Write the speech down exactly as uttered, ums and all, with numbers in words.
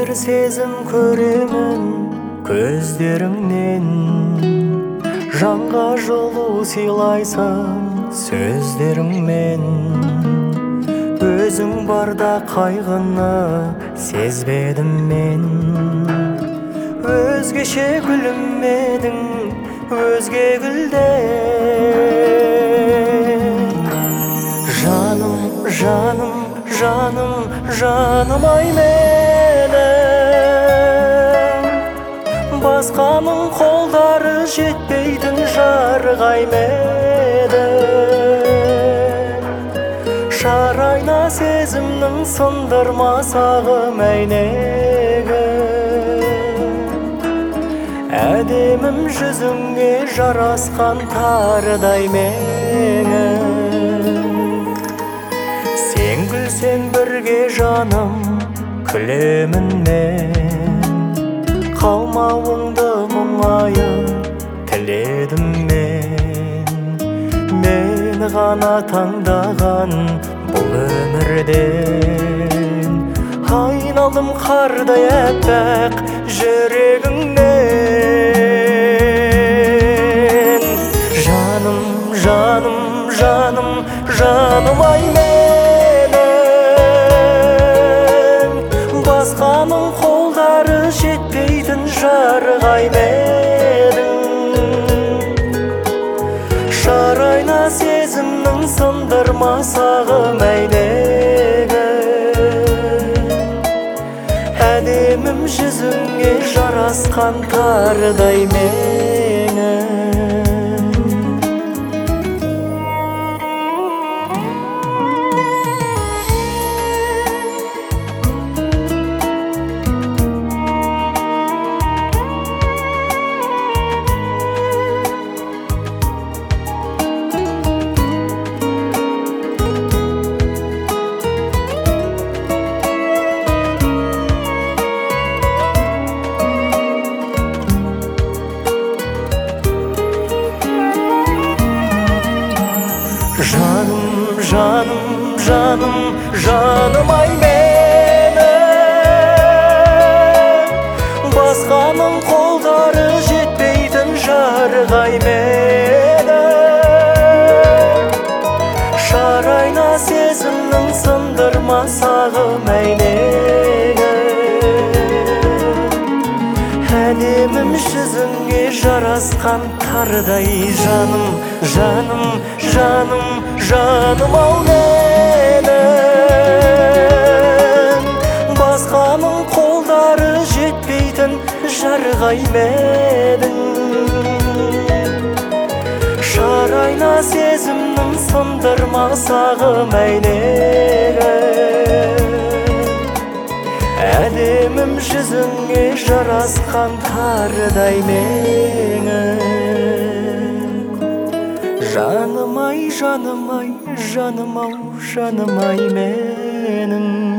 бір сезім көремін көздеріңнен, жанға жылу сыйлайсың сөздеріңмен. Өзің барда қайғыны сезбедім мен, өзгеше гүлімедің өзге гүлден. Жаным, жаным, жаным, жаным ай менің, басқаның қолдары жетпейтін жарғай менің. Шарайна сезімнің сындырмасағы мәйнегі, әдемім жүзіңе жарасқан тарыдай меңі. Сен күлсең бірге жаным күлемін мен, қалмауыңды мұңайып тіледім мен. Мені ғана таңдаған бұл өмірден, айналдым қардай әппақ жүрегіңнен. Жаным, жаным, жаным, жаным ай менің, басқаның қолдары жетпейтін жарғай менің. Шарайна сезімнің сындырмасағы мәйнегі, әдемім жүзіңе жарасқан тарыдай меңі. Жаным, жаным, жаным, жаным ай менің, басқаның қолдары жетпейтін жарғай менің. Шарайна сезімнің сындырмасағы мәйнегі, әдемім жүзіңе жарасқан тарыдай. Жаным, жаным, жаным, жаным ау менің, басқаның қолдары жетпейтін жарғай менің. Шарайна сезімнің сындырмасағы мәйнегі, әдемім жүзіңе жарасқан тарыдай меңі. Жаным ай, жаным ай, жаным ау, жаным ай менің.